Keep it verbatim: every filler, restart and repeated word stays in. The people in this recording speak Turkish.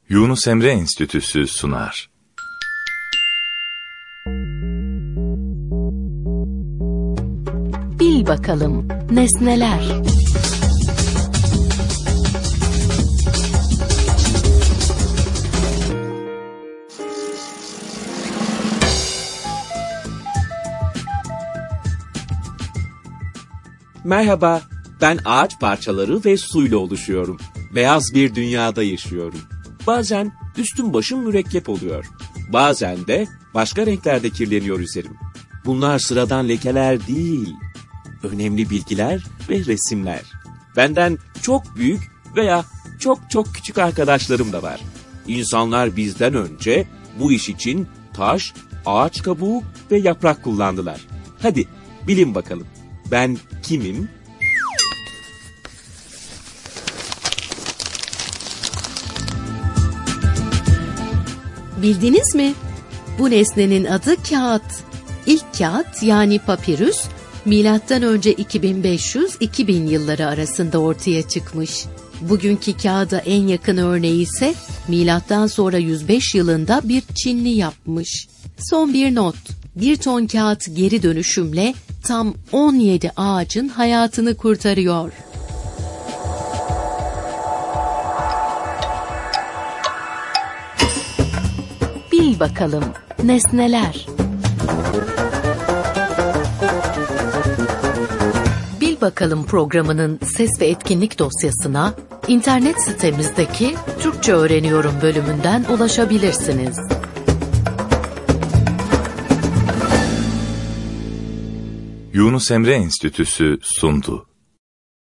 Yunus Emre Enstitüsü sunar. Bil bakalım nesneler. Merhaba, ben ağaç parçaları ve suyla oluşuyorum. Beyaz bir dünyada yaşıyorum. Bazen üstüm başım mürekkep oluyor. Bazen de başka renklerde kirleniyor üzerim. Bunlar sıradan lekeler değil. Önemli bilgiler ve resimler. Benden çok büyük veya çok çok küçük arkadaşlarım da var. İnsanlar bizden önce bu iş için taş, ağaç kabuğu ve yaprak kullandılar. Hadi bilin bakalım. Ben kimim? Bildiniz mi? Bu nesnenin adı kağıt. İlk kağıt yani papirüs, milattan önce iki bin beş yüz iki bin yılları arasında ortaya çıkmış. Bugünkü kağıda en yakın örneği ise milattan sonra yüz beş yılında bir Çinli yapmış. Son bir not. Bir ton kağıt geri dönüşümle tam on yedi ağacın hayatını kurtarıyor. Bil bakalım nesneler. Bil bakalım programının ses ve etkinlik dosyasına internet sitemizdeki Türkçe Öğreniyorum bölümünden ulaşabilirsiniz. Yunus Emre Enstitüsü sundu.